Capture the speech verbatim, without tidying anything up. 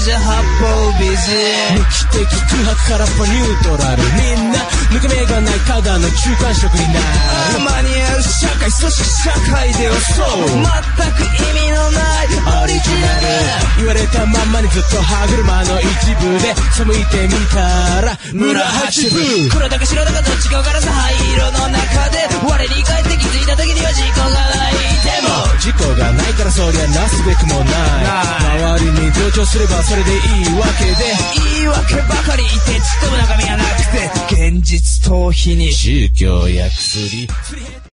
じゃ八方美人。 無機的空白からポニュートラル。みんな抜け目がないただの中間色になる。 間に合う社会、そして社会ではそう全く意味のないオリジナル。 言われたまんまにずっと歯車の一部で背いてみたら村八分。 黒だか白だかどっちか分からず灰色の中で我に返って気づいた時には事故がない。でも事故がないからそりゃなすべくもない。周りに同調すればそれでいいわけで、 言い訳ばかり言ってちっとも中身がなくて現実逃避に宗教や薬